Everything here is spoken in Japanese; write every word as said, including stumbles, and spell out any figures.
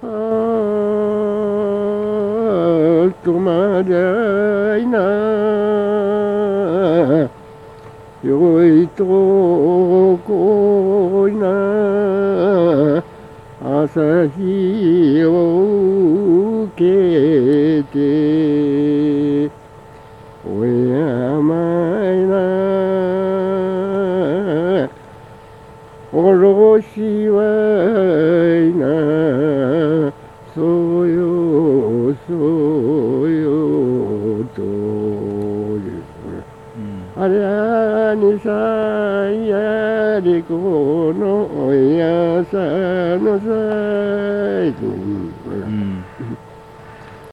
あとまりゃいなよいとこいな朝日を受けておやまいなおろしはいなそうよそうよという、うん、ありゃにさやりこのやさのさい、うん